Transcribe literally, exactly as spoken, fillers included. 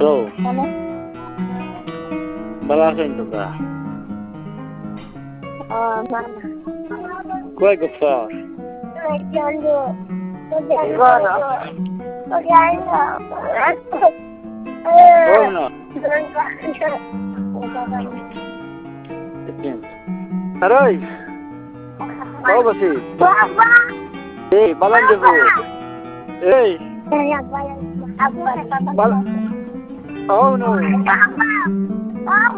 Halo. Ano? Balasan to ka. Ah, mama. Kuha ka far. Nagkalo. Siguro. Pagkano. Oh no. Aroy. Kau ba si? Papa! Eh, balan de po. Eh. Bal... Bal. Oh no. Papa! Papa!